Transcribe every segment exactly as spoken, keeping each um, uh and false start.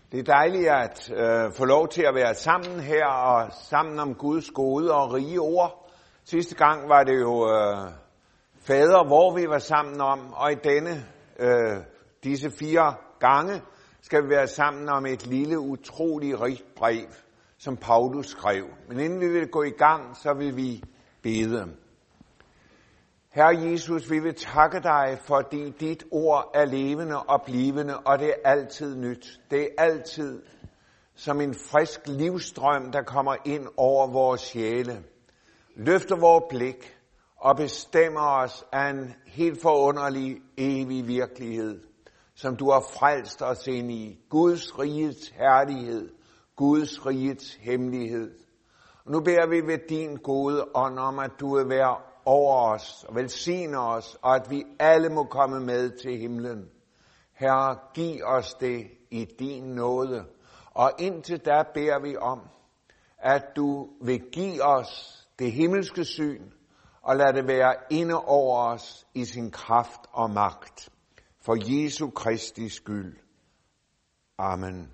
Det er dejligt at øh, få lov til at være sammen her og sammen om Guds gode og rige ord. Sidste gang var det jo øh, fader, hvor vi var sammen om, og i denne, øh, disse fire gange, skal vi være sammen om et lille, utroligt rigt brev, som Paulus skrev. Men inden vi vil gå i gang, så vil vi bede. Herre Jesus, vi vil takke dig, fordi dit ord er levende og blivende, og det er altid nyt. Det er altid som en frisk livsstrøm, der kommer ind over vores sjæle. Løfter vores blik og bestemmer os af en helt forunderlig evig virkelighed, som du har frelst os ind i. Guds rigets herlighed, Guds rigets hemmelighed. Og nu beder vi ved din gode ånd om, at du vil være over os og velsigne os, og at vi alle må komme med til himlen. Herre, giv os det i din nåde. Og indtil da beder vi om, at du vil give os det himmelske syn, og lad det være inde over os i sin kraft og magt. For Jesu Kristi skyld. Amen.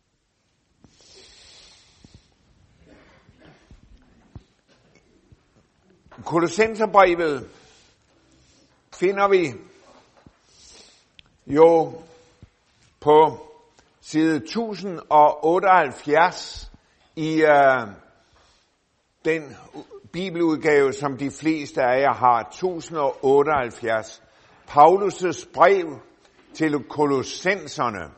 Kolossenserbrevet finder vi jo på side tusind otteoghalvfjerds i øh, den bibeludgave, som de fleste af jer har, tusind otteoghalvfjerds. Paulus' brev til kolossenserne.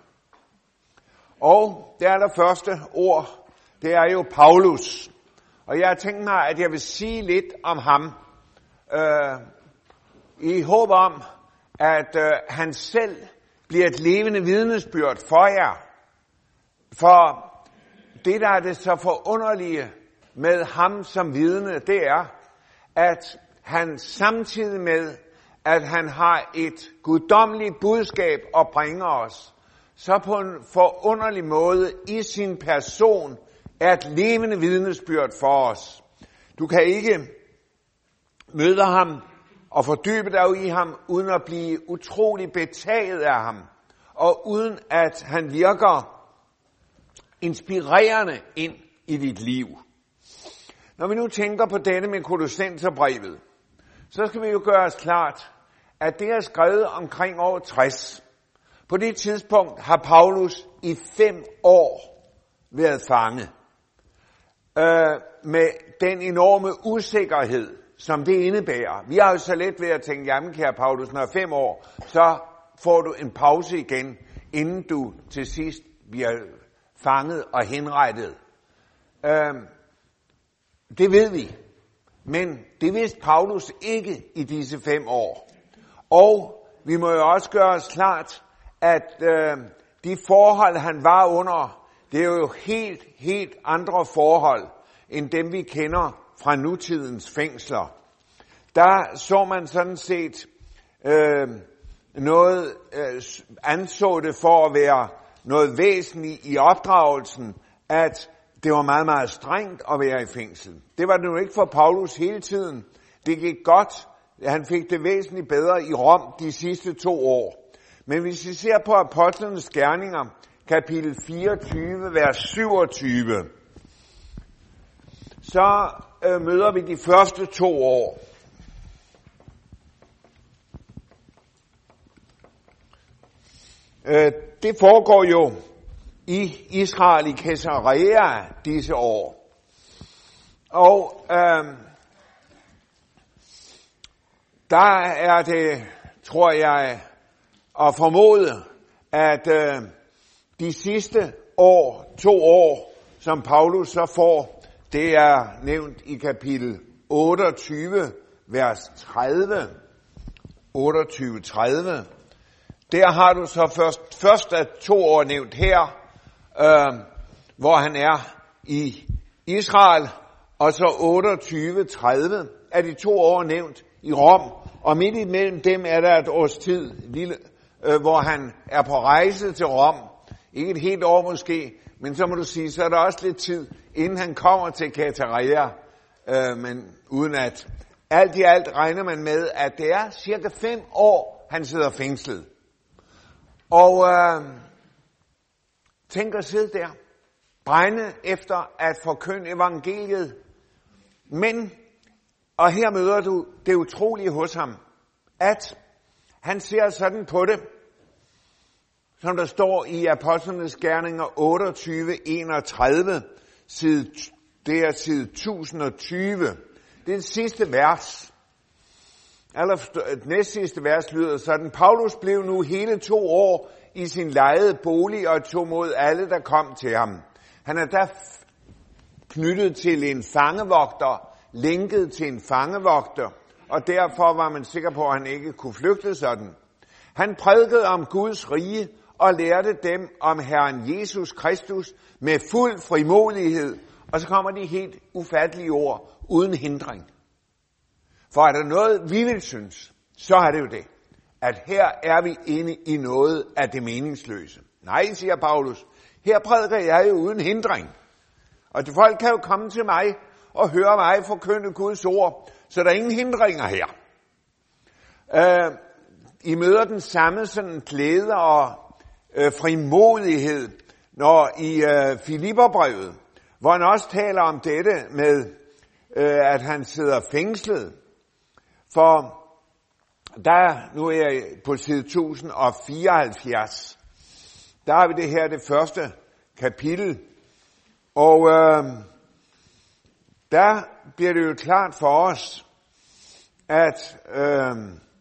Og det allerførste ord, det er jo Paulus. Og jeg har tænkt mig, at jeg vil sige lidt om ham, øh, i håb om, at øh, han selv bliver et levende vidnesbyrd for jer. For det, der er det så forunderlige med ham som vidne, det er, at han samtidig med, at han har et guddommeligt budskab at bringe os, så på en forunderlig måde i sin person er et levende vidnesbyrd for os. Du kan ikke møde ham og fordybe dig i ham, uden at blive utrolig betaget af ham, og uden at han virker inspirerende ind i dit liv. Når vi nu tænker på denne med Kolossenserbrevet, så skal vi jo gøre os klart, at det er skrevet omkring år tres. På det tidspunkt har Paulus i fem år været fanget. Øh, med den enorme usikkerhed, som det indebærer. Vi har jo så let ved at tænke, jamen kære Paulus, når fem år, så får du en pause igen, inden du til sidst bliver fanget og henrettet. Øh, det ved vi. Men det vidste Paulus ikke i disse fem år. Og vi må jo også gøre os klart, at øh, de forhold, han var under, det er jo helt, helt andre forhold, end dem vi kender fra nutidens fængsler. Der så man sådan set øh, noget, øh, anså det for at være noget væsentligt i opdragelsen, at det var meget, meget strengt at være i fængsel. Det var det jo ikke for Paulus hele tiden. Det gik godt. Han fik det væsentligt bedre i Rom de sidste to år. Men hvis vi ser på Apostlenes Gerninger, kapitel fireogtyve, vers syvogtyve, så øh, møder vi de første to år. Øh, det foregår jo i Israel, i Caesarea, disse år. Og øh, der er det, tror jeg, at formode, at øh, de sidste år, to år, som Paulus så får, det er nævnt i kapitel otteogtyve, vers tredive. otteogtyve tredive. Der har du så først, først af to år nævnt her, øh, hvor han er i Israel, og så otteogtyve tredive er de to år nævnt i Rom, og midt imellem dem er der et års tid, lille, øh, hvor han er på rejse til Rom. Ikke et helt år måske, men så må du sige, så er der også lidt tid, inden han kommer til Caesarea, øh, men uden at alt i alt regner man med, at det er cirka fem år, han sidder fængslet. Og øh, Tænk at sidde der, brænde efter at forkynde evangeliet. Men, og her møder du det utrolige hos ham, at han ser sådan på det, som der står i Apostlenes Gerninger otteogtyve enogtredive, side, det er side tusind og tyve. Det er det sidste vers. Eller næst sidste vers lyder sådan: Paulus blev nu hele to år i sin lejede bolig og tog mod alle, der kom til ham. Han er der knyttet til en fangevogter, lænket til en fangevogter, og derfor var man sikker på, at han ikke kunne flygte sådan. Han prædikede om Guds rige og lærte dem om Herren Jesus Kristus med fuld frimodighed. Og så kommer de helt ufattelige ord, uden hindring. For er der noget, vi vil synes, så er det jo det, at her er vi inde i noget af det meningsløse. Nej, siger Paulus, her prædiker jeg jo uden hindring. Og de folk kan jo komme til mig og høre mig forkynde Guds ord, så der er ingen hindringer her. Uh, I møder den samme sådan glæde og uh, frimodighed, når i uh, Filipperbrevet, hvor han også taler om dette med, uh, at han sidder fængslet. For der, nu er jeg på side tusind og fireoghalvfjerds, der har vi det her, det første kapitel, og øh, der bliver det jo klart for os, at øh,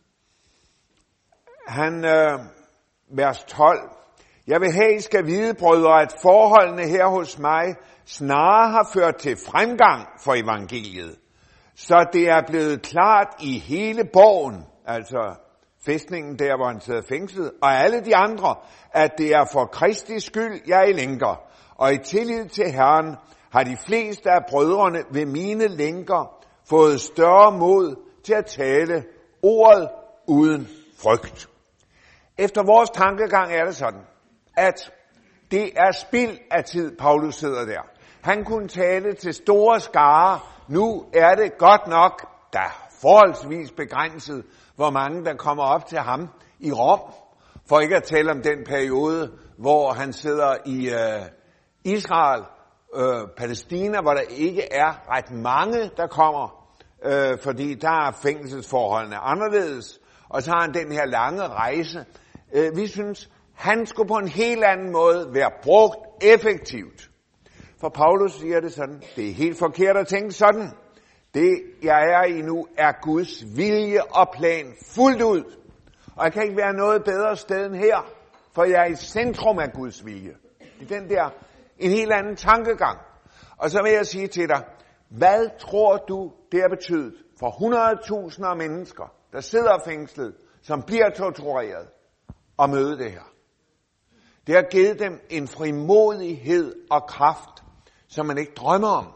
han, øh, vers tolv, jeg vil have, I skal vide, brødre, at forholdene her hos mig snarere har ført til fremgang for evangeliet, så det er blevet klart i hele borgen, altså fæstningen der, hvor han sidder fængslet, og alle de andre, at det er for Kristi skyld, jeg er lænker. Og i tillid til Herren har de fleste af brødrene ved mine lænker fået større mod til at tale ordet uden frygt. Efter vores tankegang er det sådan, at det er spild af tid, Paulus sidder der. Han kunne tale til store skarer. Nu er det godt nok, der er forholdsvis begrænset, hvor mange der kommer op til ham i Rom. For ikke at tale om den periode, hvor han sidder i øh, Israel, øh, Palæstina, hvor der ikke er ret mange, der kommer, øh, fordi der er fængselsforholdene anderledes. Og så har han den her lange rejse. Øh, vi synes, han skulle på en helt anden måde være brugt effektivt. For Paulus siger det sådan, det er helt forkert at tænke sådan. Det, jeg er i nu, er Guds vilje og plan fuldt ud. Og jeg kan ikke være noget bedre sted end her, for jeg er i centrum af Guds vilje. Det er den der, en helt anden tankegang. Og så vil jeg sige til dig, hvad tror du, det har betydet for hundrede tusinder af mennesker, der sidder fængslet, som bliver tortureret, og møde det her? Det har givet dem en frimodighed og kraft, som man ikke drømmer om.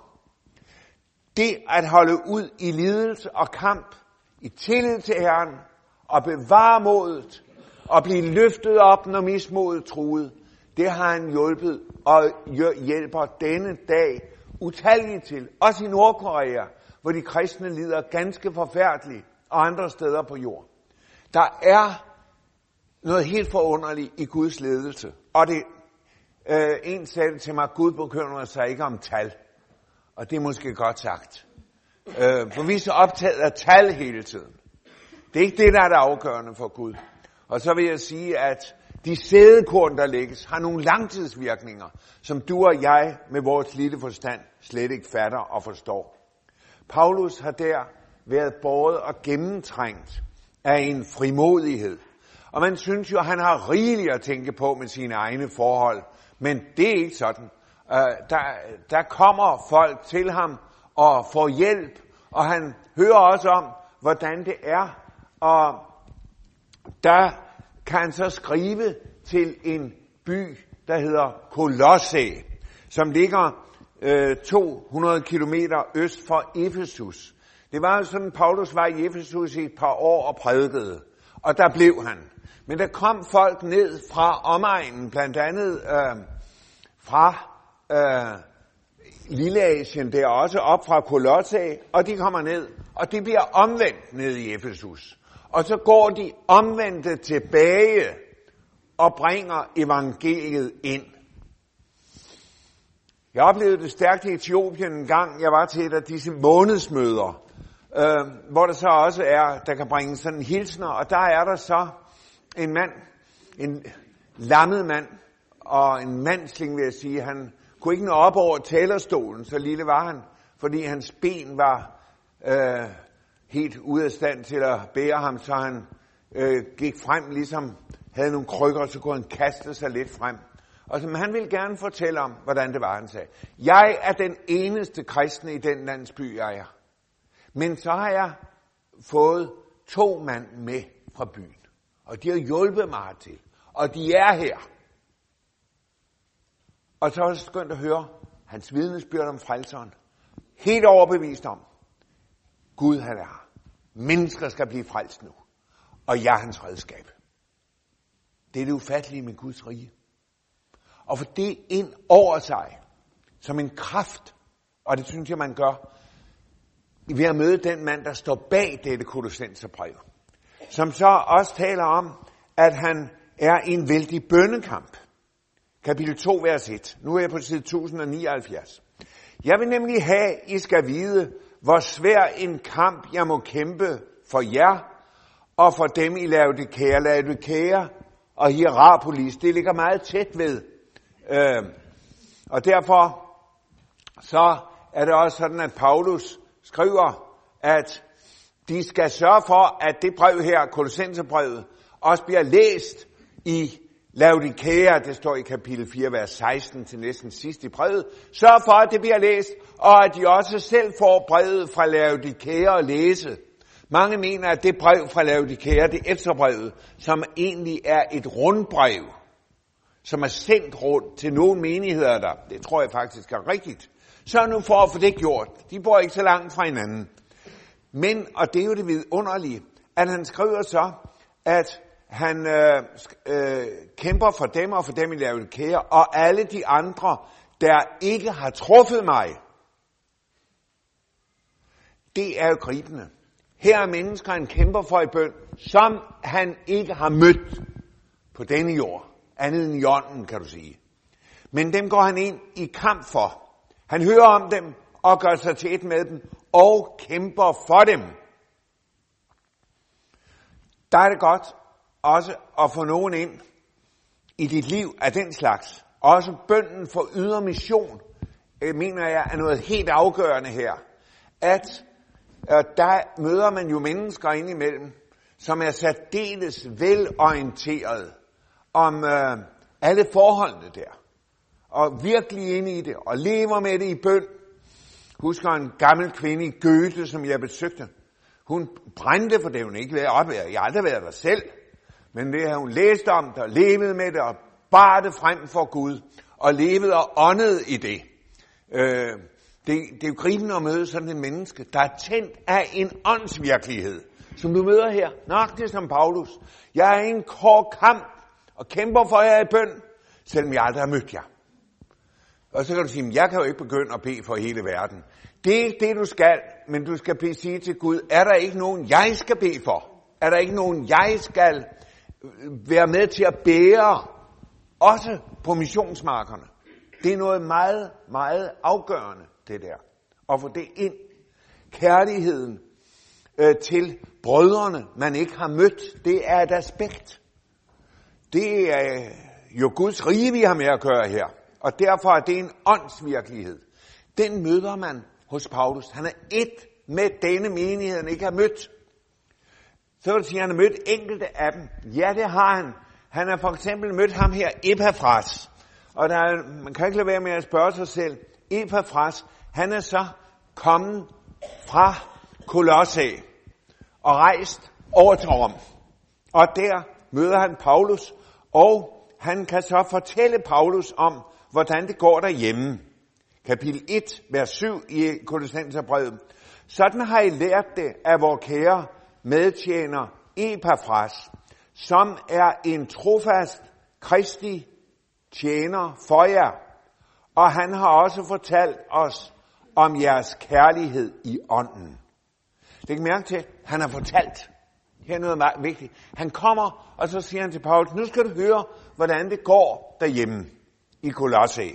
Det at holde ud i lidelse og kamp, i tillid til Herren, og bevare modet, og blive løftet op, når mismodet truede, det har han hjulpet og hjælper denne dag utalligt til. Også i Nordkorea, hvor de kristne lider ganske forfærdeligt, og andre steder på jorden. Der er noget helt forunderligt i Guds ledelse. Og det, øh, en sagde det til mig, Gud bekymrer sig ikke om tal. Og det er måske godt sagt. Øh, for vi er så optaget af tal hele tiden. Det er ikke det, der er det afgørende for Gud. Og så vil jeg sige, at de sædekorn, der lægges, har nogle langtidsvirkninger, som du og jeg med vores lille forstand slet ikke fatter og forstår. Paulus har der været båret og gennemtrængt af en frimodighed. Og man synes jo, at han har rigeligt at tænke på med sine egne forhold. Men det er ikke sådan. Uh, der, der kommer folk til ham og får hjælp, og han hører også om, hvordan det er. Og der kan han så skrive til en by, der hedder Kolosse, som ligger uh, to hundrede kilometer øst for Efesus. Det var jo sådan, Paulus var i Efesus i et par år og prædikede, og der blev han. Men der kom folk ned fra omegnen, blandt andet øh, fra øh, Lilleasien, der også op fra Kolosse, og de kommer ned, og de bliver omvendt ned i Efesus. Og så går de omvendte tilbage og bringer evangeliet ind. Jeg oplevede det stærkt i Etiopien en gang. Jeg var til et af disse månedsmøder, øh, hvor der så også er, der kan bringe sådan hilsner, og der er der så en mand, en lammet mand, og en mandsling, vil jeg sige. Han kunne ikke nå op over talerstolen, så lille var han, fordi hans ben var øh, helt ude af stand til at bære ham, så han øh, gik frem, ligesom havde nogle krykker, så kunne han kaste sig lidt frem. Og så, han ville gerne fortælle om, hvordan det var, han sagde. Jeg er den eneste kristne i den landsby, jeg er. Men så har jeg fået to mand med fra byen, og de har hjulpet mig til, og de er her. Og så er det skønt at høre hans vidnesbyrd om frelseren. Helt overbevist om, Gud han er her. Mennesker skal blive frelst nu, og jeg er hans redskab. Det er det ufattelige med Guds rige. Og få det ind over sig, som en kraft, og det synes jeg, man gør, ved at møde den mand, der står bag dette Kolossenserbrev, som så også taler om, at han er i en vældig bønnekamp. Kapitel to, vers et. Nu er jeg på side tusind nioghalvfjerds. Jeg vil nemlig have, I skal vide, hvor svær en kamp jeg må kæmpe for jer, og for dem i Laodikea. Laodikea og Hierapolis, det ligger meget tæt ved. Øh, og derfor så er det også sådan, at Paulus skriver, at de skal sørge for, at det brev her, Kolossenserbrevet, også bliver læst i Laodikea. Det står i kapitel fire, vers seksten til næsten sidst i brevet. Sørg for, at det bliver læst, og at de også selv får brevet fra Laodikea at læse. Mange mener, at det brev fra Laodikea, det er Efeserbrevet, som egentlig er et rundbrev, som er sendt rundt til nogle menigheder der. Det tror jeg faktisk er rigtigt. Så nu for at få det gjort. De bor ikke så langt fra hinanden. Men, og det er jo det vidunderlige, at han skriver så, at han øh, øh, kæmper for dem og for dem i Laodikea, og alle de andre, der ikke har truffet mig. Det er jo gribende. Her er mennesker, han kæmper for i bøn, som han ikke har mødt på denne jord. Andet end i ånden, kan du sige. Men dem går han ind i kamp for. Han hører om dem og gør sig til et med dem og kæmper for dem. Der er det godt også at få nogen ind i dit liv af den slags. Også bønnen for ydre mission, mener jeg, er noget helt afgørende her. At øh, der møder man jo mennesker indimellem, som er særdeles velorienteret om øh, alle forholdene der. Og virkelig inde i det, og lever med det i bøn. Husker en gammel kvinde i Goethe, som jeg besøgte. Hun brændte for det, hun ikke været op. Jeg har aldrig været der selv. Men det har hun læst om det, og levet med det, og bar det frem for Gud, og levede og åndede i det. Øh, det, det er jo gribende at møde sådan en menneske, der er tændt af en åndsvirkelighed, som du møder her, nøjagtigt som Paulus. Jeg er i en kort kamp, og kæmper for jer i bøn, selvom jeg aldrig har mødt jer. Og så kan du sige, jeg kan jo ikke begynde at bede for hele verden. Det er ikke det, du skal, men du skal bede, sige til Gud, er der ikke nogen, jeg skal bede for? Er der ikke nogen, jeg skal være med til at bære, også på missionsmarkerne? Det er noget meget, meget afgørende, det der. At få det ind. Kærligheden øh, til brødrene, man ikke har mødt, det er et aspekt. Det er jo Guds rige, vi har med at gøre her. Og derfor er det en åndsvirkelighed. Den møder man hos Paulus. Han er et med denne menighed, han ikke har mødt. Så vil sige, at han har mødt enkelte af dem. Ja, det har han. Han har for eksempel mødt ham her, Epafras. Og der er, man kan ikke lade være med at spørge sig selv. Epafras, han er så kommet fra Kolosse og rejst over til Rom. Og der møder han Paulus, og han kan så fortælle Paulus om, hvordan det går derhjemme. Kapitel et, vers syv i Kolossenserbrevet. Sådan har I lært det af vor kære medtjener Epafras, som er en trofast kristi tjener for jer. Og han har også fortalt os om jeres kærlighed i ånden. Læg mærke til, han har fortalt. Her er noget meget vigtigt. Han kommer, og så siger han til Paulus, nu skal du høre, hvordan det går derhjemme i Kolosse.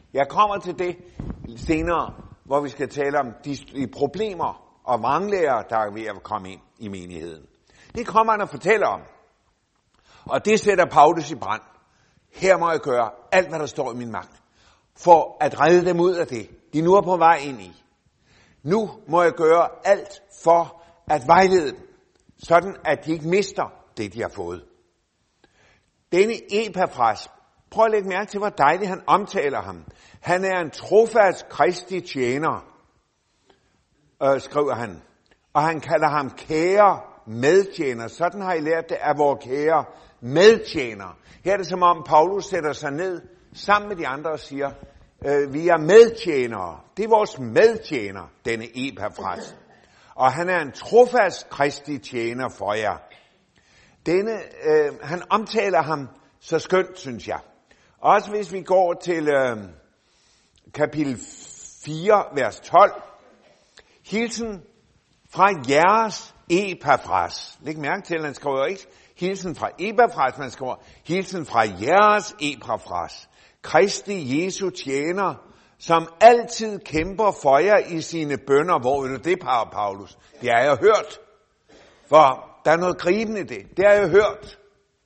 Jeg kommer til det senere, hvor vi skal tale om de, de problemer og vranglærer, der er ved at komme ind i menigheden. Det kommer han og fortæller om. Og det sætter Paulus i brand. Her må jeg gøre alt, hvad der står i min magt, for at redde dem ud af det, de nu er på vej ind i. Nu må jeg gøre alt for at vejlede dem, sådan at de ikke mister det, de har fået. Denne Epafras, prøv at lægge mærke til, hvor dejligt han omtaler ham. Han er en trofast kristi tjener, øh, skriver han. Og han kalder ham kære medtjener. Sådan har I lært det af vores kære medtjener. Her er det som om Paulus sætter sig ned sammen med de andre og siger, øh, vi er medtjenere. Det er vores medtjener, denne Epafras. Og han er en trofast kristi tjener for jer. Denne, øh, han omtaler ham så skønt, synes jeg. Også hvis vi går til øh, kapitel fire, vers tolv. Hilsen fra jeres Epafras. Læg mærke til, at han skriver ikke hilsen fra Epafras, man skriver hilsen fra jeres Epafras. Kristi Jesu tjener, som altid kæmper for jer i sine bønner. Hvor vil du det, Paulus? Det har jeg hørt. For der er noget gribende i det. Det har jeg hørt.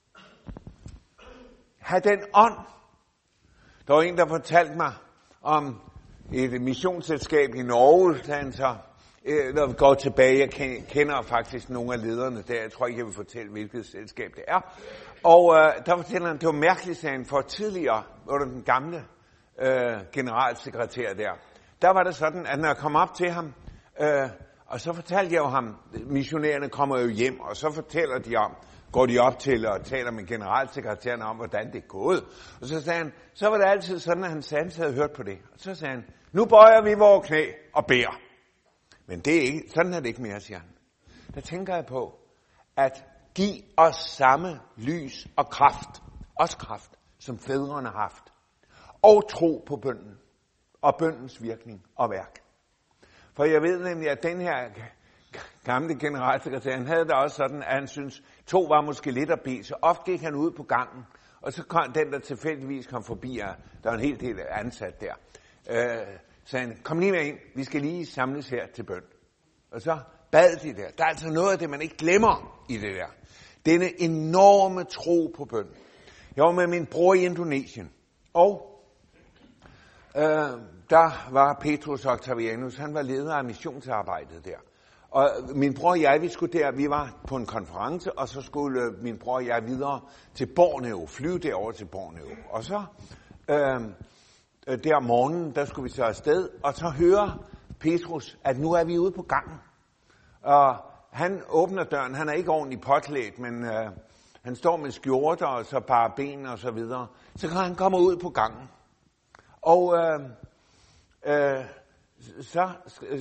Ha' den ånd. Der var en, der fortalte mig om et missionsselskab i Norge, da han så når vi går tilbage. Jeg kender faktisk nogle af lederne der. Jeg tror ikke, jeg vil fortælle, hvilket selskab det er. Og øh, der fortæller han, det var mærkeligt, sagde han, for tidligere, under den gamle øh, generalsekretær der, der var det sådan, at når jeg kom op til ham, øh, og så fortalte jeg jo ham, missionærerne kommer jo hjem, og så fortæller de om, går de op til og taler med generalsekretæren om, hvordan det er gået. Og så sagde han, så var det altid sådan, at han sagde, at han havde hørt på det. Og så sagde han, nu bøjer vi vores knæ og beder. Men det er ikke, sådan er det ikke mere, siger han. Der tænker jeg på, at give os samme lys og kraft, også kraft, som fædrene har haft. Og tro på bønnen, og bønnens virkning og værk. For jeg ved nemlig, at den her gamle generalsekretær, han havde det også sådan, at han synes, to var måske lidt at bede, så ofte gik han ud på gangen, og så kom den, der tilfældigvis kom forbi, og der var en helt del ansat der, øh, sagde han, kom lige med ind, vi skal lige samles her til bøn. Og så bad de der. Der er altså noget af det, man ikke glemmer i det der. Denne enorme tro på bøn. Jeg var med min bror i Indonesien, og øh, der var Petrus Octavianus, han var leder af missionsarbejdet der. Og min bror og jeg, vi skulle der, vi var på en konference, og så skulle min bror og jeg videre til Borneo, flyve derover til Borneo. Og så øh, der om morgenen, der skulle vi så afsted, og så hører Petrus, at nu er vi ude på gangen. Og han åbner døren, han er ikke ordentligt påklædt, men øh, han står med skjorter og så bare ben og så videre. Så kan han komme ud på gangen. Og øh, øh, så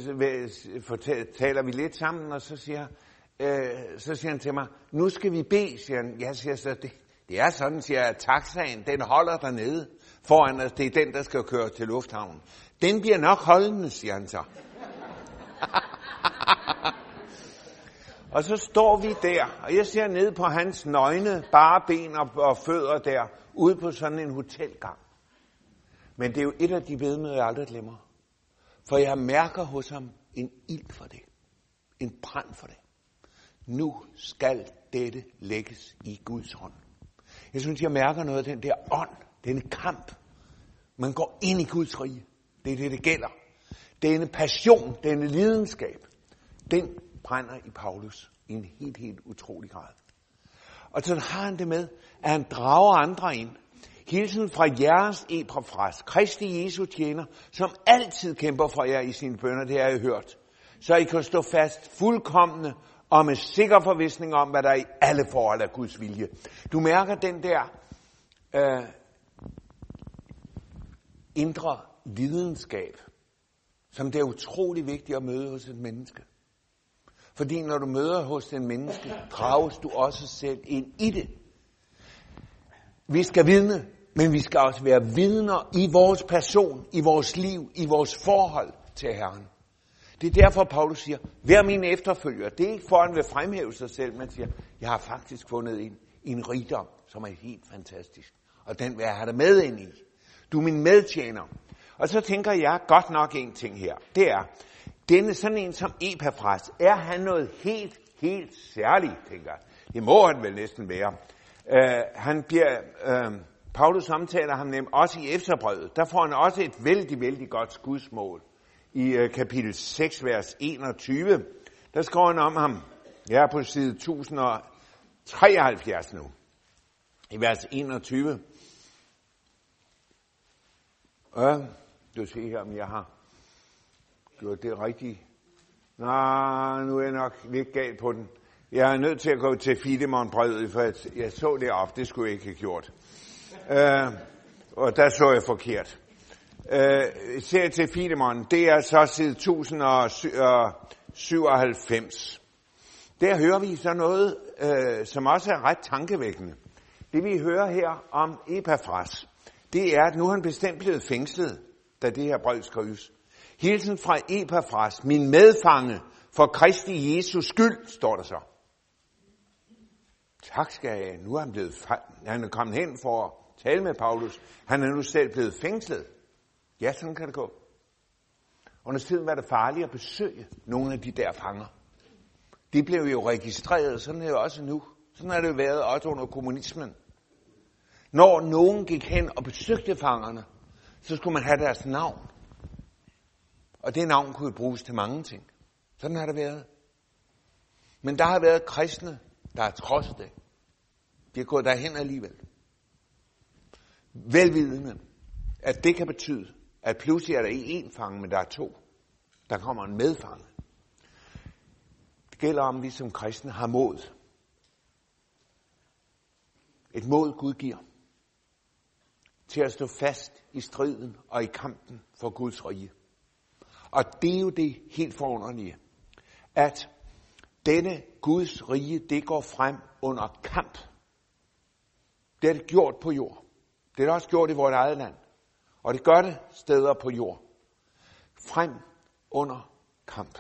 taler vi lidt sammen, og så siger, øh, så siger han til mig, nu skal vi bede, siger han. Jeg siger så, det, det er sådan, siger jeg, taxaen, den holder dernede foran os, det er den, der skal køre til lufthavnen. Den bliver nok holdende, siger han så. Og så står vi der, og jeg ser ned på hans nøgne, bare ben og, og fødder der, ude på sådan en hotelgang. Men det er jo et af de bedemøder, jeg aldrig glemmer. For jeg mærker hos ham en ild for det. En brand for det. Nu skal dette lægges i Guds hånd. Jeg synes, jeg mærker noget af den der ånd, denne kamp. Man går ind i Guds rige. Det er det, det gælder. Denne passion, denne lidenskab, den brænder i Paulus i en helt, helt utrolig grad. Og så har han det med, at han drager andre ind. Hilsen fra jeres Epafras, Kristi Jesu tjener, som altid kæmper for jer i sine bønner, det har jeg hørt. Så I kan stå fast fuldkommende og med sikker forvisning om, hvad der i alle forhold er Guds vilje. Du mærker den der øh, indre lidenskab, som det er utrolig vigtigt at møde hos et menneske. Fordi når du møder hos en menneske, drages du også selv ind i det. Vi skal vidne, men vi skal også være vidner i vores person, i vores liv, i vores forhold til Herren. Det er derfor, Paulus siger, vær mine efterfølgere. Det er ikke for, at han vil fremhæve sig selv, men siger, jeg har faktisk fundet en, en rigdom, som er helt fantastisk. Og den vil jeg have dig med ind i. Du er min medtjener. Og så tænker jeg godt nok en ting her. Det er, denne sådan en som Epafras, er han noget helt, helt særligt, tænker jeg. Det må han vel næsten være. Uh, han bliver, uh, Paulus omtaler ham nemlig også i Efeserbrevet. Der får han også et vældig, vældig godt skudsmål. I uh, kapitel seks, vers enogtyve, der skriver han om ham. Jeg er på side et tusind og treoghalvfjerds nu. I vers enogtyve. Ja, du ser her, om jeg har gjort det rigtigt. Nej, nu er jeg nok lidt galt på den. Jeg er nødt til at gå til Filemon-brevet, for jeg så det op. Det skulle jeg ikke have gjort. Uh, og der så jeg forkert. Uh, ser til Filemon, det er så side et tusind og syvoghalvfems. Der hører vi så noget, uh, som også er ret tankevækkende. Det vi hører her om Epafras, det er, at nu er han bestemt blevet fængslet, da det her brev skrives. Hilsen fra Epafras, min medfange for Kristi Jesus skyld, står der så. Tak skal jeg. Nu er han blevet, han er kommet hen for at tale med Paulus. Han er nu selv blevet fængslet. Ja, sådan kan det gå. Under tiden var det farligt at besøge nogle af de der fanger. De blev jo registreret, sådan er det jo også nu. Sådan har det jo været også under kommunismen. Når nogen gik hen og besøgte fangerne, så skulle man have deres navn. Og det navn kunne bruges til mange ting. Sådan har det været. Men der har været kristne, der har trodset det. De er gået derhen alligevel. Velvidende, at det kan betyde, at pludselig er der ikke én fange, men der er to. Der kommer en medfange. Det gælder om, at vi som kristne har mod. Et mod Gud giver til at stå fast i striden og i kampen for Guds rige. Og det er jo det helt forunderlige, at denne Guds rige, det går frem under kamp. Det er det gjort på jord. Det er det også gjort i vores eget land. Og det gør det steder på jord. Frem under kamp.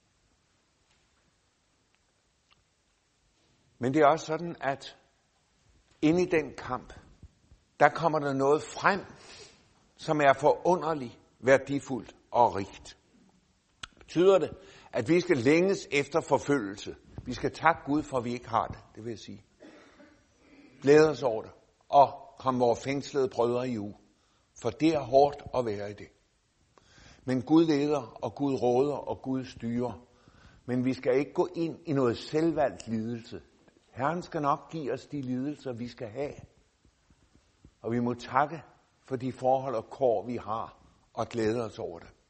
Men det er også sådan, at inde i den kamp, der kommer der noget frem, som er forunderligt, værdifuldt og rigt. Betyder det, at vi skal længes efter forfølgelse? Vi skal takke Gud for, at vi ikke har det, det vil jeg sige. Glæde os over det, og komme vores fængslede brødre i uge. For det er hårdt at være i det. Men Gud leder, og Gud råder, og Gud styrer. Men vi skal ikke gå ind i noget selvvalgt lidelse. Herren skal nok give os de lidelser, vi skal have. Og vi må takke for de forhold og kår, vi har, og glæde os over det.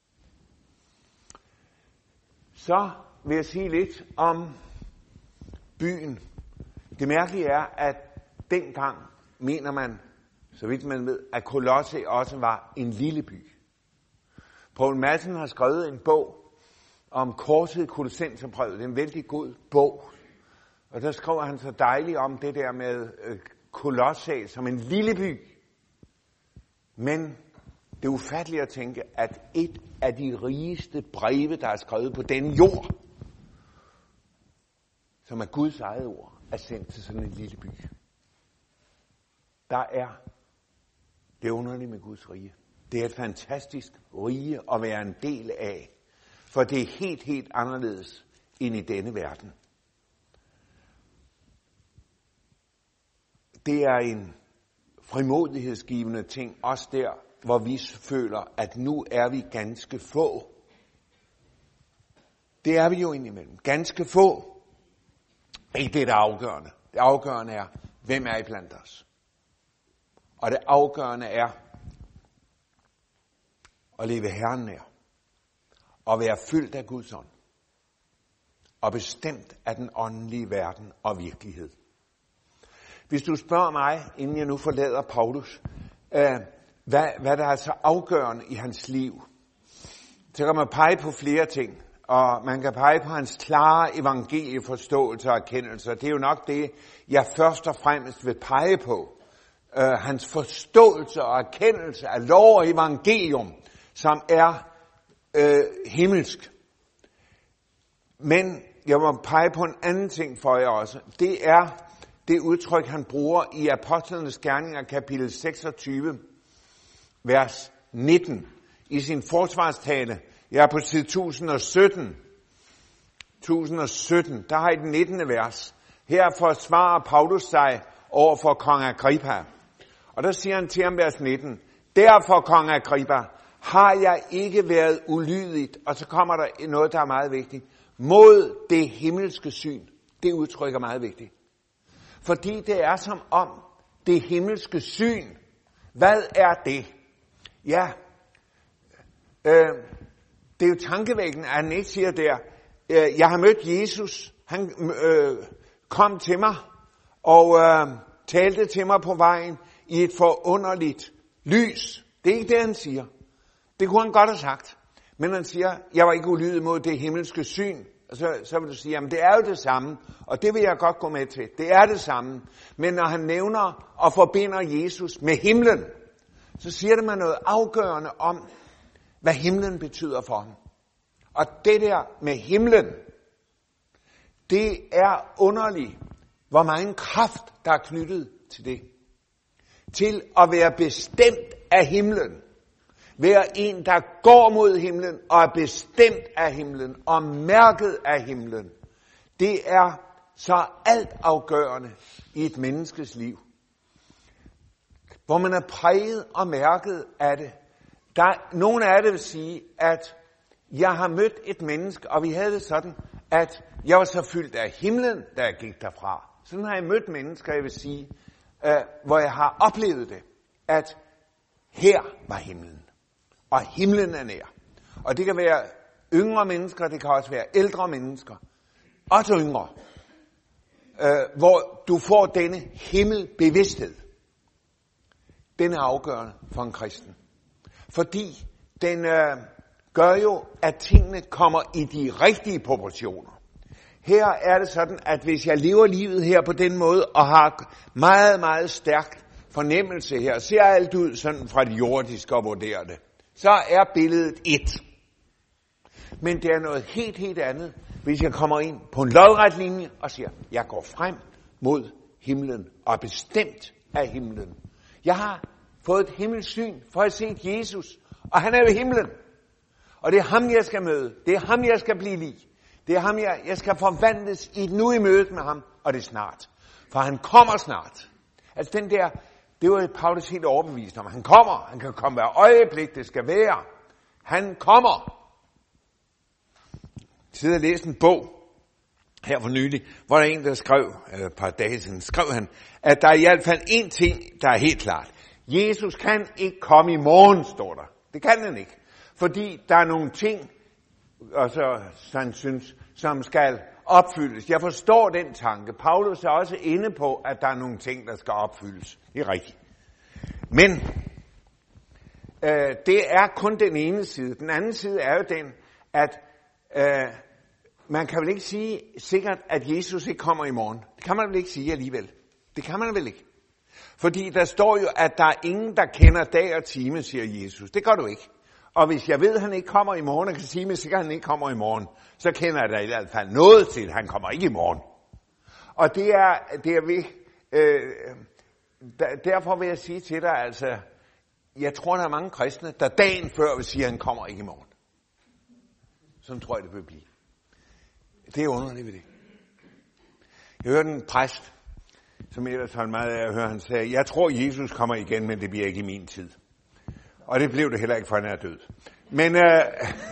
Så vil jeg sige lidt om byen. Det mærkelige er, at dengang mener man, så vidt man ved, at Kolosse også var en lille by. Poul Madsen har skrevet en bog om korset i Kolossenserbrevet. Det er en vældig god bog. Og der skriver han så dejligt om det der med øh, Kolosse som en lille by. Men det er ufatteligt at tænke, at et af de rigeste breve, der er skrevet på denne jord, som er Guds eget ord, er sendt til sådan en lille by. Der er det underlige med Guds rige. Det er et fantastisk rige at være en del af, for det er helt, helt anderledes end i denne verden. Det er en frimodighedsgivende ting, også der, hvor vi føler, at nu er vi ganske få. Det er vi jo indimellem. Ganske få. Ikke det, der er afgørende. Det afgørende er, hvem er i blandt os. Og det afgørende er at leve Herren nær. Og være fyldt af Guds ånd. Og bestemt af den åndelige verden og virkelighed. Hvis du spørger mig, inden jeg nu forlader Paulus, øh, hvad, hvad der er så afgørende i hans liv, så kan man pege på flere ting. Og man kan pege på hans klare evangelieforståelse og erkendelse. Det er jo nok det, jeg først og fremmest vil pege på. Uh, hans forståelse og erkendelse af lov og evangelium, som er uh, himmelsk. Men jeg må pege på en anden ting for jer også. Det er det udtryk, han bruger i Apostlenes Gerninger, kapitel seksogtyve, vers nitten i sin forsvarstale. Jeg er på side tusind og sytten. tusind og sytten, der har I den nittende vers. Her forsvarer Paulus sig over for kong Agrippa. Og der siger han til ham vers nitten, derfor, kong Agrippa, har jeg ikke været ulydigt, og så kommer der noget, der er meget vigtigt, mod det himmelske syn. Det udtryk er meget vigtigt. Fordi det er som om det himmelske syn. Hvad er det? Ja, øh, det er jo tankevækkende, at han ikke siger der, øh, jeg har mødt Jesus, han øh, kom til mig og øh, talte til mig på vejen i et forunderligt lys. Det er ikke det, han siger. Det kunne han godt have sagt. Men han siger, jeg var ikke ulydig mod det himmelske syn. Og så, så vil du sige, jamen det er jo det samme. Og det vil jeg godt gå med til. Det er det samme. Men når han nævner og forbinder Jesus med himlen, så siger det mig noget afgørende om, hvad himlen betyder for ham. Og det der med himlen, det er underligt, hvor meget kraft, der er knyttet til det. Til at være bestemt af himlen. Være en, der går mod himlen og er bestemt af himlen og mærket af himlen. Det er så altafgørende i et menneskes liv. Hvor man er præget og mærket af det. Der, nogle af det vil sige, at jeg har mødt et menneske, og vi havde det sådan, at jeg var så fyldt af himlen, da jeg gik derfra. Sådan har jeg mødt mennesker, jeg vil sige, øh, hvor jeg har oplevet det, at her var himlen. Og himlen er nær. Og det kan være yngre mennesker, det kan også være ældre mennesker. Også yngre. Øh, hvor du får denne himmelbevidsthed. Den er afgørende for en kristen. Fordi den øh, gør jo, at tingene kommer i de rigtige proportioner. Her er det sådan, at hvis jeg lever livet her på den måde, og har meget, meget stærkt fornemmelse her, ser alt ud sådan fra det jordiske og vurderer det, så er billedet et. Men det er noget helt, helt andet, hvis jeg kommer ind på en lodret linje og siger, jeg går frem mod himlen og er bestemt af himlen. Jeg har fået et himmelsyn, for at se Jesus, og han er jo i himlen. Og det er ham, jeg skal møde. Det er ham, jeg skal blive lig. Det er ham, jeg, jeg skal forvandles i nu i mødet med ham, og det er snart. For han kommer snart. Altså den der, det var Paulus helt overbevist om. Han kommer. Han kan komme hver øjeblik, det skal være. Han kommer. Jeg sidder og læser en bog her for nylig, hvor der er en, der skrev, eller et par dage siden, skrev han, at der er i hvert fald en ting, der er helt klart. Jesus kan ikke komme i morgen, står der. Det kan han ikke. Fordi der er nogle ting, og så, så han synes, som skal opfyldes. Jeg forstår den tanke. Paulus er også inde på, at der er nogle ting, der skal opfyldes. Det er rigtigt. Men øh, det er kun den ene side. Den anden side er jo den, at øh, man kan vel ikke sige sikkert, at Jesus ikke kommer i morgen. Det kan man vel ikke sige alligevel. Det kan man vel ikke. Fordi der står jo, at der er ingen, der kender dag og time, siger Jesus. Det gør du ikke. Og hvis jeg ved, at han ikke kommer i morgen, og kan sige mig sikkert, at han ikke kommer i morgen, så kender jeg da i hvert fald noget til, at han kommer ikke i morgen. Og det er, det er ved, øh, der, derfor vil jeg sige til dig, altså, jeg tror, der er mange kristne, der dagen før vil sige, at han kommer ikke i morgen. Sådan tror jeg, det vil blive. Det er underligt ved det. Jeg hørte en præst, som ellers holdt meget af at høre, han sagde, jeg tror, Jesus kommer igen, men det bliver ikke i min tid. Og det blev det heller ikke, for han er død. Men, øh,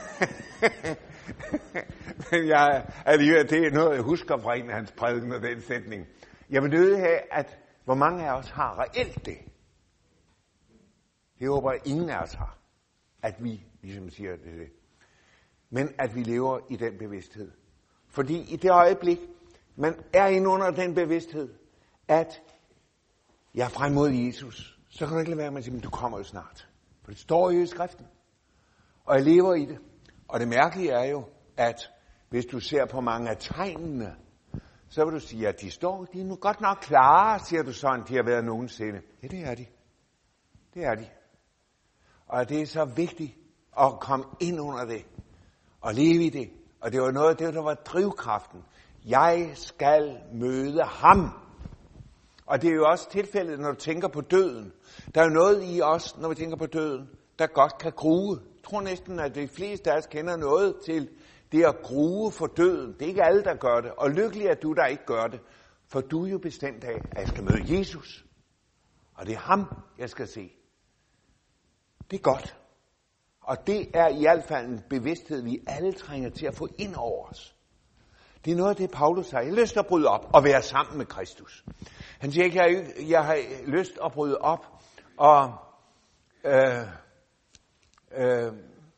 men jeg, alligevel, det er noget, jeg husker fra en af hans prædiken og den sætning. Jeg vil nødig have, at hvor mange af os har reelt det. Det håber jeg, ingen af os har. At vi, ligesom siger det, det. Men at vi lever i den bevidsthed. Fordi i det øjeblik, man er inde under den bevidsthed, at jeg er frem mod Jesus, så kan du ikke lade være med at sige, men du kommer jo snart. For det står jo i skriften. Og jeg lever i det. Og det mærkelige er jo, at hvis du ser på mange af tegnene, så vil du sige, at de står, de er nu godt nok klare, siger du sådan, de har været nogensinde. Ja, det er de. Det er de. Og det er så vigtigt at komme ind under det. Og leve i det. Og det var noget af det, der var drivkraften. Jeg skal møde ham. Og det er jo også tilfældet, når du tænker på døden. Der er jo noget i os, når vi tænker på døden, der godt kan grue. Jeg tror næsten, at de fleste af os kender noget til det at grue for døden. Det er ikke alle, der gør det. Og lykkelig er du, der ikke gør det. For du er jo bestemt af, at jeg skal møde Jesus. Og det er ham, jeg skal se. Det er godt. Og det er i hvert fald en bevidsthed, vi alle trænger til at få ind over os. Det er noget af det, Paulus siger. Jeg har lyst til at bryde op og være sammen med Kristus. Han siger ikke, jeg, jeg har lyst til at bryde op og øh, øh,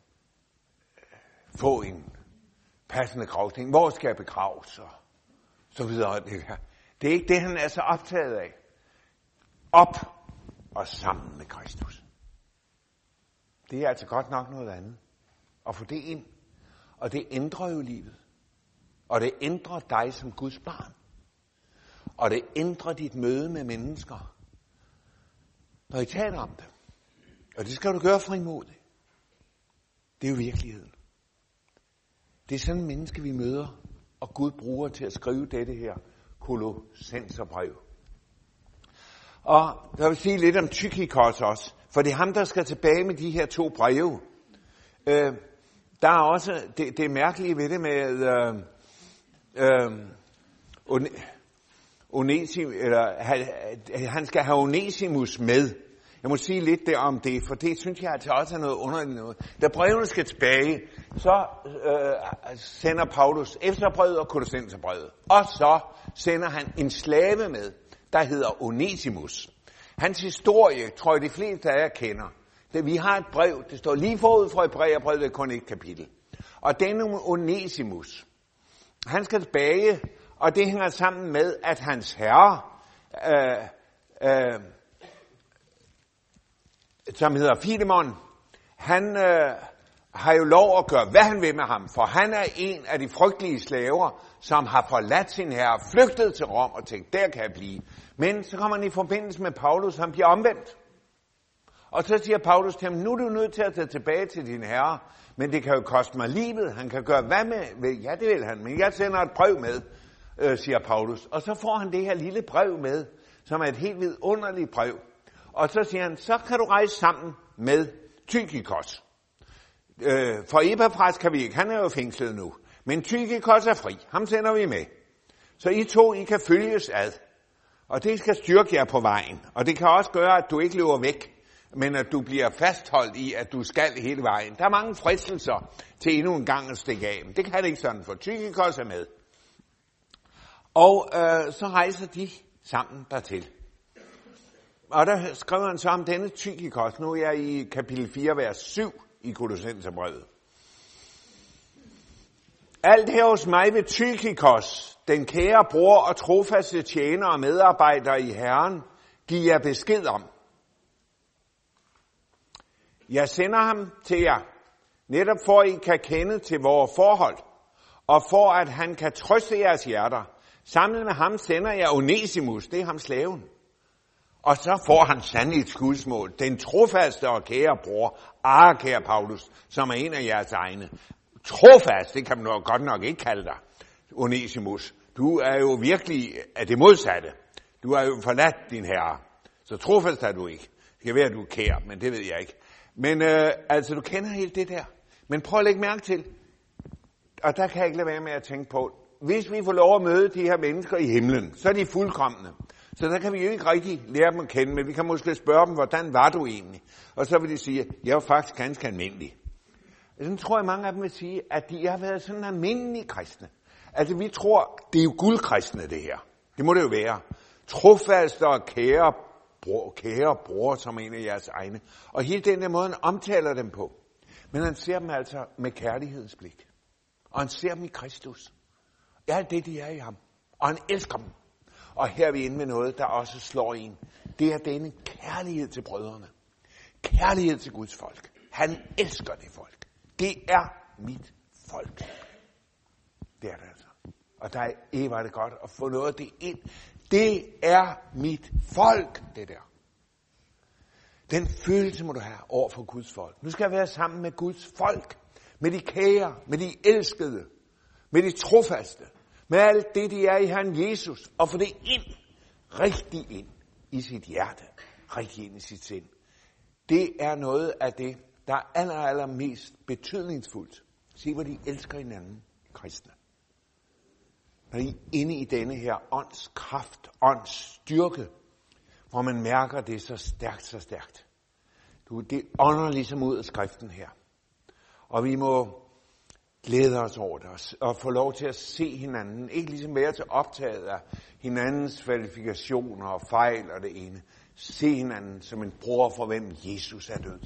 få en passende gravsting. Hvor skal jeg begraves? Og så videre. Det er ikke det, han er så optaget af. Op og sammen med Kristus. Det er altså godt nok noget andet. At få det ind. Og det ændrer jo livet. Og det ændrer dig som Guds barn. Og det ændrer dit møde med mennesker. Når I taler om det. Og det skal du gøre frimodigt. Det er jo virkeligheden. Det er sådan en menneske, vi møder. Og Gud bruger til at skrive dette her Kolossenserbrev. Og jeg vil sige lidt om Tykikos også. For det er ham, der skal tilbage med de her to breve. Øh, der er også det, det mærkelige ved det med øh, øh, Onesimus, eller han skal have Onesimus med. Jeg må sige lidt der om det, for det synes jeg altså også er noget underligt noget. Da brevene skal tilbage, så øh, sender Paulus Efeserbrevet og Kolossenserbrevet. Og så sender han en slave med, der hedder Onesimus. Hans historie, tror jeg de fleste af jer kender. Det, vi har et brev, det står lige forud for Hebræerbrevet, det er kun et kapitel. Og denne Onesimus, han skal tilbage, og det hænger sammen med, at hans herre, øh, øh, som hedder Filemon, han øh, har jo lov at gøre, hvad han vil med ham, for han er en af de frygtelige slaver, som har forladt sin herre, flygtet til Rom og tænkt, der kan jeg blive. Men så kommer han i forbindelse med Paulus, han bliver omvendt. Og så siger Paulus til ham, nu er du nødt til at tage tilbage til din herre, men det kan jo koste mig livet. Han kan gøre hvad med? Ja, det vil han, men jeg sender et brev med, øh, siger Paulus. Og så får han det her lille brev med, som er et helt vidunderligt brev. Og så siger han, så kan du rejse sammen med Tykikos. Øh, for Epafras kan vi ikke, han er jo fængslet nu. Men Tykikos er fri, ham sender vi med. Så I to, I kan følges ad. Og det skal styrke jer på vejen. Og det kan også gøre, at du ikke løber væk, men at du bliver fastholdt i, at du skal hele vejen. Der er mange fristelser til endnu en gang at stikke af. Men det kan det ikke sådan, for Tykikos er med. Og øh, så rejser de sammen dertil. Og der skriver han så om denne Tykikos. Nu er jeg i kapitel fire, vers syv i Kolossenserbrevet. Alt her hos mig ved Tykikos, den kære bror og trofaste tjener og medarbejder i Herren, giver jeg besked om. Jeg sender ham til jer, netop for at I kan kende til vores forhold, og for at han kan trøste jeres hjerter. Sammen med ham sender jeg Onesimus, det er ham slaven. Og så får han sandelig et skudsmål, den trofaste og kære bror, ah, kære Paulus, som er en af jeres egne. Trofast, det kan man godt nok ikke kalde dig, Onesimus. Du er jo virkelig af det modsatte. Du har jo forladt din herre. Så trofast er du ikke. Det kan være, at du er kær, men det ved jeg ikke. Men øh, altså, du kender helt det der. Men prøv at lægge mærke til, og der kan jeg ikke lade være med at tænke på, hvis vi får lov at møde de her mennesker i himlen, så er de fuldkomne. Så der kan vi jo ikke rigtig lære dem at kende, men vi kan måske spørge dem, hvordan var du egentlig? Og så vil de sige, jeg var faktisk ganske almindelig. Sådan tror jeg, mange af dem vil sige, at de har været sådan almindelige kristne. Altså vi tror, det er jo guldkristne det her. Det må det jo være. Trofaste og kære bror, kære bror, som en af jeres egne. Og hele den der måde, han omtaler dem på. Men han ser dem altså med kærlighedens blik. Og han ser dem i Kristus. Alt det, de er i ham. Og han elsker dem. Og her er vi inde med noget, der også slår en. Det er denne kærlighed til brødrene. Kærlighed til Guds folk. Han elsker det folk. Det er mit folk. Det er det altså. Og der er, eh, var det godt at få noget af det ind. Det er mit folk, det der. Den følelse må du have over for Guds folk. Nu skal jeg være sammen med Guds folk. Med de kære, med de elskede, med de trofaste. Med alt det, de er i Herren Jesus. Og få det ind, rigtig ind i sit hjerte. Rigtig ind i sit sind. Det er noget af det, der er aller, aller mest betydningsfuldt. Se, hvor de elsker hinanden, kristne. Når I er inde i denne her ånds kraft, ånds styrke, hvor man mærker det så stærkt, så stærkt. Du, det ånder ligesom ud af skriften her. Og vi må glæde os over det, og få lov til at se hinanden. Ikke ligesom være til optaget af hinandens kvalifikationer og fejl og det ene. Se hinanden som en bror, for hvem Jesus er død.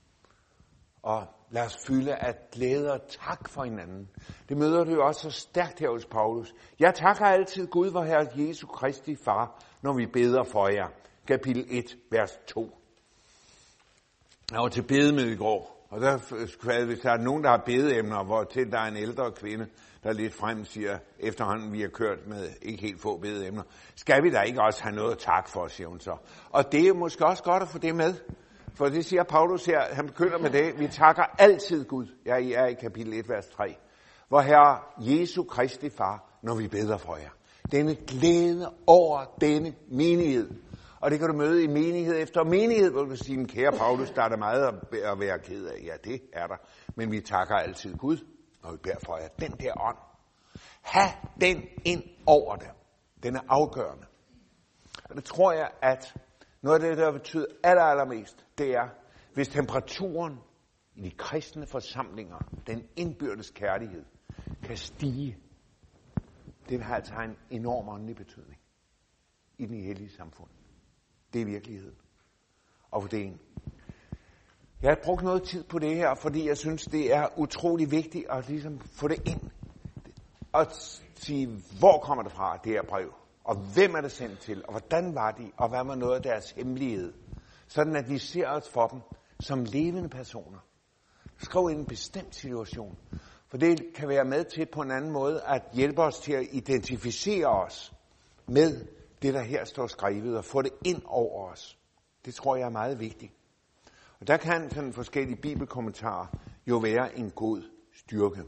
Og lad os fylde af glæde og tak for hinanden. Det møder du jo også så stærkt her hos Paulus. Jeg takker altid Gud, vor Herre Jesu Kristi Far, når vi beder for jer. Kapitel et, vers to. Jeg var til bedemøde i går, og der, hvis der er nogen, der har bedeemner, hvor til der er en ældre kvinde, der lidt frem siger, efterhånden vi har kørt med ikke helt få bedeemner, skal vi da ikke også have noget at takke for, siger hun så. Og det er måske også godt at få det med. For det siger Paulus her, han begynder med det, vi takker altid Gud. Jeg er i kapitel et, vers tre. Hvor Herre Jesu Kristi Far, når vi beder for jer. Denne glæde over denne menighed. Og det kan du møde i menighed efter menighed, hvor du kan sige, kære Paulus, der er der meget at være ked af. Ja, det er der. Men vi takker altid Gud, når vi beder for jer. Den der ånd. Ha' den ind over det. Den er afgørende. Og det tror jeg, at noget af det, der betyder aller, allermest, det er, hvis temperaturen i de kristne forsamlinger, den indbyrdes kærlighed, kan stige. Det har altså en enorm åndelig betydning i den hellige samfund. Det er virkeligheden. Og for det en. Jeg har brugt noget tid på det her, fordi jeg synes, det er utrolig vigtigt at ligesom få det ind. Og sige, hvor kommer det fra, det her brev? Og hvem er det sendt til? Og hvordan var de? Og hvad var noget af deres hemmelighed? Sådan at vi ser os for dem som levende personer. Skriv i en bestemt situation. For det kan være med til på en anden måde at hjælpe os til at identificere os med det, der her står skrevet, og få det ind over os. Det tror jeg er meget vigtigt. Og der kan sådan forskellige bibelkommentarer jo være en god styrke.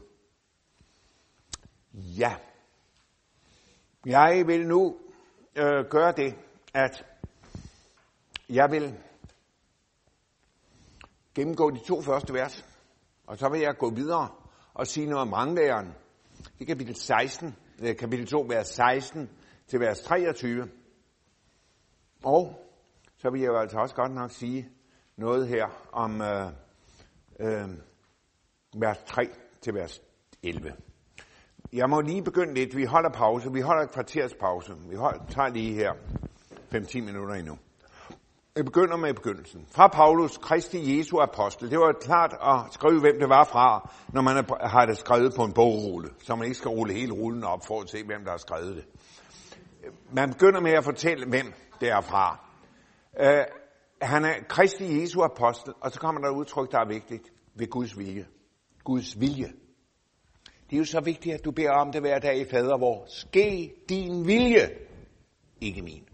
Ja. Jeg vil nu øh, gøre det, at jeg vil gennemgå de to første vers, og så vil jeg gå videre og sige noget om vranglæren. Det er kapitel seksten, kapitel to, vers seksten til vers treogtyve. Og så vil jeg jo altså også godt nok sige noget her om øh, øh, vers tre til vers elleve. Jeg må lige begynde lidt. Vi holder pause. Vi holder et kvarters pause. Vi holder, tager lige her fem til ti minutter endnu. Jeg begynder med begyndelsen. Fra Paulus, Kristi Jesu apostel. Det var klart at skrive, hvem det var fra, når man har det skrevet på en bogrulle. Så man ikke skal rulle hele rullen op for at se, hvem der har skrevet det. Man begynder med at fortælle, hvem det er fra. Uh, han er Kristi Jesu apostel, og så kommer der et udtryk, der er vigtigt, ved Guds vilje. Guds vilje. Det er jo så vigtigt, at du beder om det hver dag i fader, hvor ske din vilje, ikke min.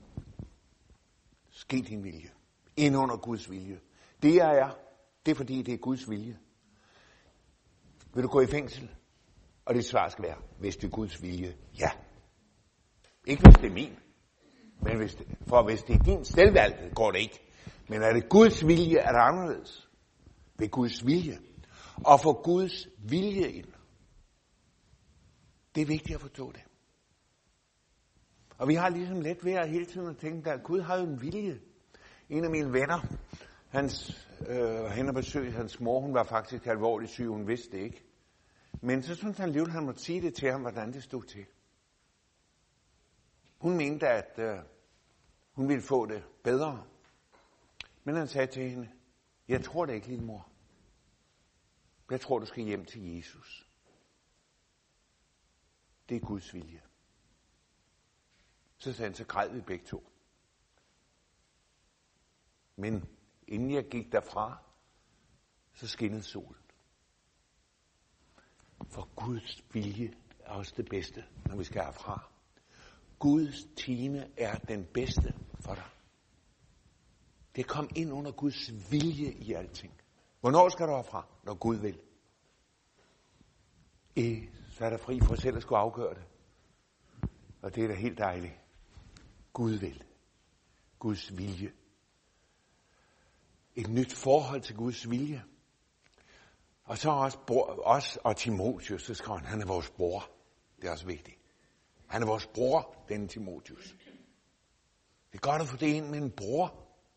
Ske din vilje, ind under Guds vilje. Det jeg er, det er fordi, det er Guds vilje. Vil du gå i fængsel? Og det svar skal være, hvis det er Guds vilje, ja. Ikke hvis det er min, men hvis det, for hvis det er din selvvalgte, går det ikke. Men er det Guds vilje, er det anderledes. Ved Guds vilje. Og få Guds vilje ind. Det er vigtigt at forstå det. Og vi har ligesom let ved at hele tiden at tænke, at Gud har jo en vilje. En af mine venner, hans, øh, hen og besøg, hans mor, hun var faktisk alvorligt syg, hun vidste det ikke. Men så synes han alligevel, han måtte sige det til ham, hvordan det stod til. Hun mente, at øh, hun ville få det bedre. Men han sagde til hende, jeg tror det ikke, lille mor. Jeg tror, du skal hjem til Jesus. Det er Guds vilje. Så sagde han, så græd vi begge to. Men inden jeg gik derfra, så skinnede solen. For Guds vilje er også det bedste, når vi skal herfra. Guds time er den bedste for dig. Det er kom ind under Guds vilje i alting. Hvornår skal du herfra? Når Gud vil. E, så er der fri for selv at skulle afgøre det. Og det er da helt dejligt. Gud vil. Guds vilje. et nyt forhold til Guds vilje. Og så også os og Timotheus, så skriver han, han er vores bror. Det er også vigtigt. Han er vores bror, denne Timotheus. Det er godt at få det ind med en bror.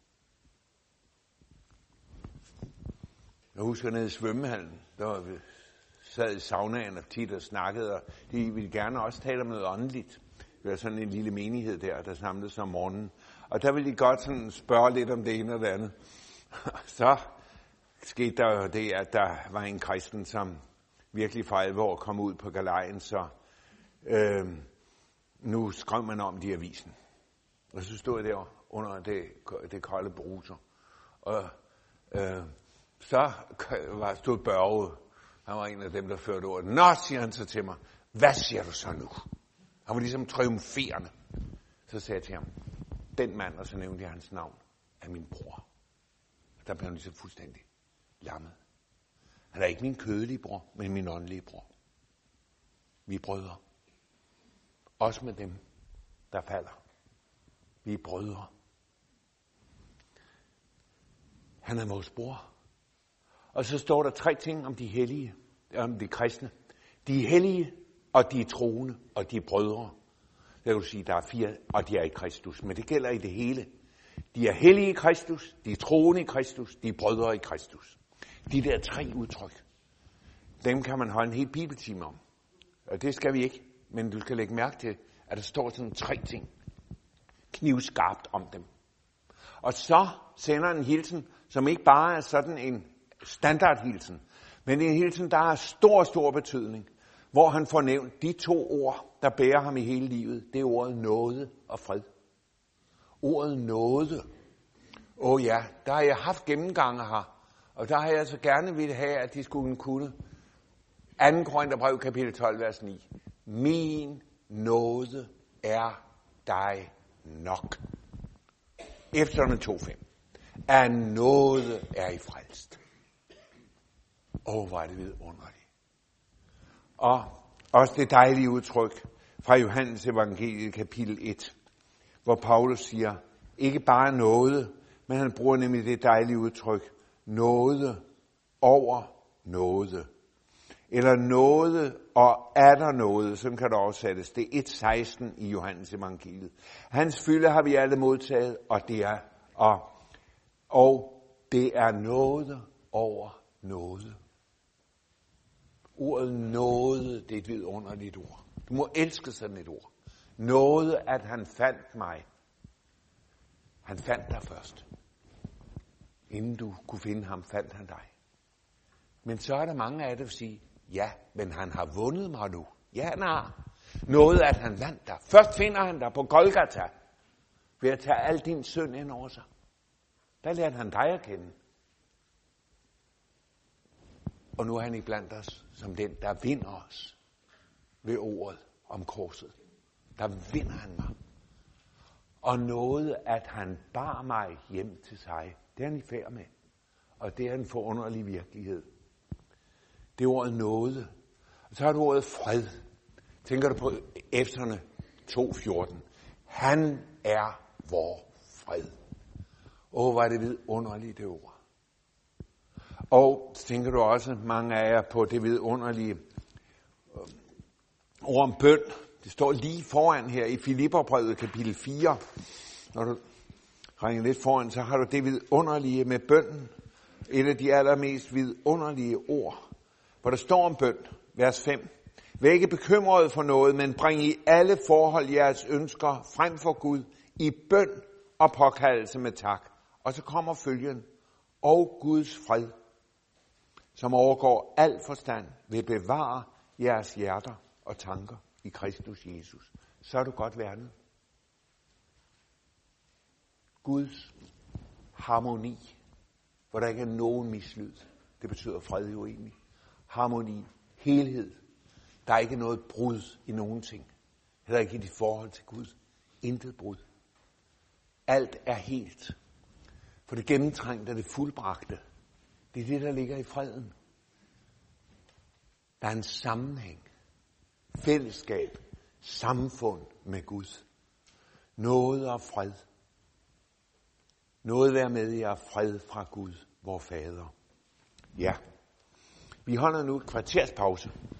Jeg husker nede i svømmehallen, der var vi sad i saunaen og tit og snakkede, og de ville gerne også tale om noget åndeligt. Vi var sådan en lille menighed der, der samledes om morgenen. Og der ville de godt sådan spørge lidt om det ene og det andet. Så skete der jo det, at der var en kristen, som virkelig for alvor kom ud på galejen, så øh, nu skrev man om det i avisen. Og så stod jeg der under det, det kolde bruser. Og øh, så var stod Børge. Han var en af dem, der førte ordet. Nå, siger han så til mig. Hvad siger du så nu? Han var ligesom triumferende. Så sagde jeg til ham, den mand, og så nævnte jeg hans navn, er min bror. Der blev han ligesom fuldstændig lammet. Han er ikke min kødelige bror, men min åndelige bror. Vi er brødre. Også med dem, der falder. Vi er brødre. Han er vores bror. Og så står der tre ting om de hellige, om de kristne. De er hellige, og de er troende, og de er brødre. Det kan du sige, der er fire, og de er i Kristus. Men det gælder i det hele. De er hellige i Kristus, de er troende i Kristus, de er brødre i Kristus. De der tre udtryk, dem kan man holde en hel bibeltime om. Og det skal vi ikke, men du skal lægge mærke til, at der står sådan tre ting knivskarpt om dem. Og så sender en hilsen, som ikke bare er sådan en standardhilsen, men en hilsen, der har stor, stor betydning, hvor han får nævnt de to ord, der bærer ham i hele livet. Det er ordet nåde og fred. Ordet nåde. Åh ja, der har jeg haft gennemgange her, og der har jeg så gerne ville have, at de skulle kunne. anden Korintherbrev, kapitel tolv, vers ni. Min nåde er dig nok. Eftersom to fem. Af nåde er I frelst. Åh, hvor er det vidunderligt. Og også det dejlige udtryk fra Johannes evangeliet, kapitel et, hvor Paulus siger, ikke bare nåde, men han bruger nemlig det dejlige udtryk, nåde over nåde. Eller nåde og er der noget, som kan det oversættes. Det er et seksten i Johannes evangeliet. Hans fylde har vi alle modtaget, og det er, og, og det er nåde over nåde. Ordet nåde, det er et vidunderligt ord. Du må elske sådan et ord. Nåde, at han fandt mig. Han fandt dig først. Inden du kunne finde ham, fandt han dig. Men så er der mange af det, der siger, ja, men han har vundet mig nu. Ja, han har. Noget, at han vandt dig. Først finder han dig på Golgata, ved at tage al din synd ind over sig. Der lærte han dig at kende. Og nu er han iblandt os som den, der vinder os ved ordet om korset. Der vinder han mig. Og noget, at han bar mig hjem til sig. Det er han i færd med. Og det er en forunderlig virkelighed. Det er ordet nåde. Og så har du ordet fred. Tænker du på Efeserne to fjorten. Han er vor fred. Åh, hvor er det vidunderligt, det ord. Og tænker du også, mange af jer, på det vidunderlige ord om bøn. Det står lige foran her i Filipperbrevet kapitel fire. Når du ringer lidt foran, så har du det vidunderlige med bønnen. Et af de allermest vidunderlige ord, hvor der står om bøn, vers fem. Vær ikke bekymret for noget, men bring i alle forhold jeres ønsker frem for Gud i bøn og påkaldelse med tak. Og så kommer følgen. Og Guds fred, som overgår al forstand, vil bevare jeres hjerter og tanker i Kristus Jesus. Så er du godt værnet. Guds harmoni, hvor der ikke er nogen mislyd. Det betyder fred jo egentlig. Harmoni, helhed. Der er ikke noget brud i nogen ting. Heller ikke i dit forhold til Gud. Intet brud. Alt er helt. For det gennemtrængte, det fuldbragte. Det er det, der ligger i freden. Der er en sammenhæng. Fællesskab. Samfund med Gud. Nåde og fred. Noget være med jer, fred fra Gud, vor Fader. Ja, vi holder nu et kvarters pause.